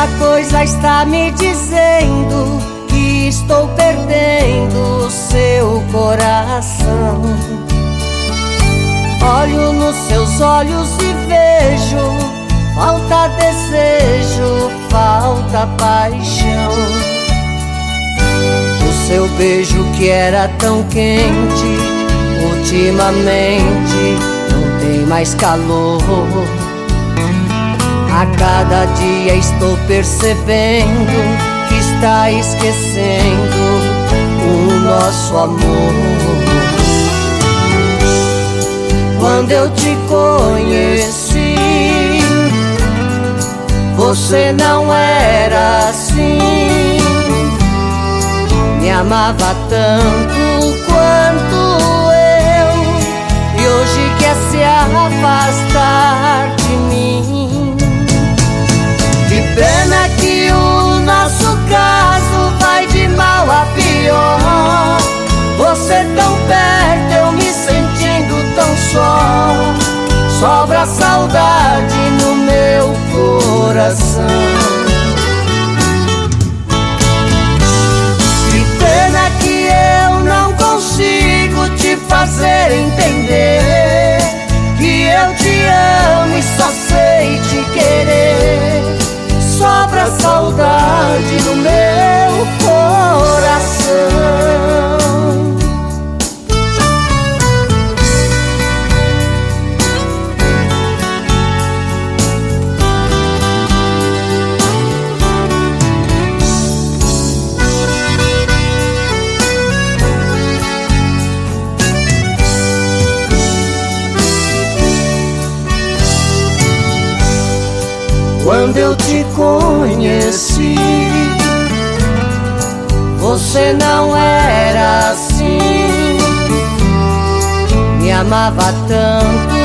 Alguma coisa está me dizendo que estou perdendo seu coração. Olho nos seus olhos e vejo falta desejo, falta paixão. O seu beijo que era tão quente, ultimamente não tem mais calor. A cada dia estou percebendo que está esquecendo o nosso amor. Quando eu te conheci, você não era assim. Me amava tanto quanto eu, e hoje quer se afastar de mim. Que pena que o nosso caso vai de mal a pior. Você tão perto, eu me sentindo tão só. Sobra saudade no meu coração. Que pena que eu não consigo te fazer entender que eu te amo e só sei te querer. Sobra saudade no meu coração. Quando eu te conheci, você não era assim. Me amava tanto